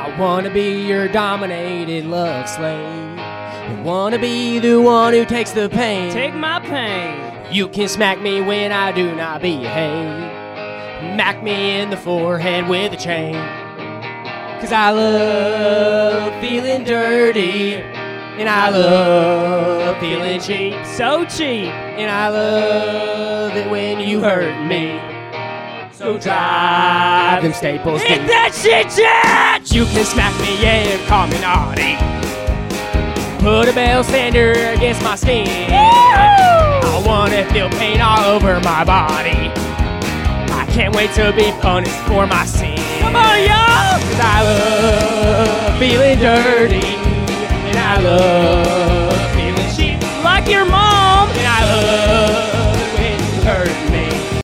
I wanna be your dominated love slave. I wanna be the one who takes the pain. Take my pain. You can smack me when I do not behave. Smack me in the forehead with a chain. 'Cause I love feeling dirty, and I love feeling cheap. So cheap. And I love it when you hurt me. So drive them staples Hit deep. that shit, Chad! You can smack me, yeah, call me naughty. Put a bell sander against my skin. I wanna feel pain all over my body. I can't wait to be punished for my sin. Come on, y'all! 'Cause I love feeling dirty, and I love feeling cheap. Like your mom.